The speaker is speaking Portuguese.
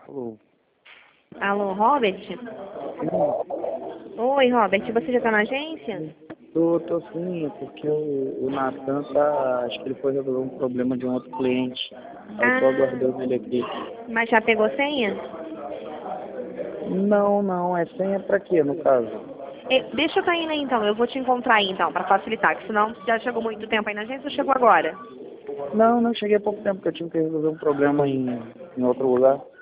Alô. Alô, Robert? Oi, Robert, você já tá na agência? Tô sim, porque o Natan tá. Acho que ele foi resolver um problema de um outro cliente. Eu tô Ah, aguardando ele aqui. mas já pegou senha? Não, é senha pra quê, no caso? Deixa eu estar indo aí então, eu vou te encontrar aí então, pra facilitar, que senão já chegou muito tempo aí na agência ou chegou agora? Não, cheguei há pouco tempo, porque eu tive que resolver um problema em outro lugar.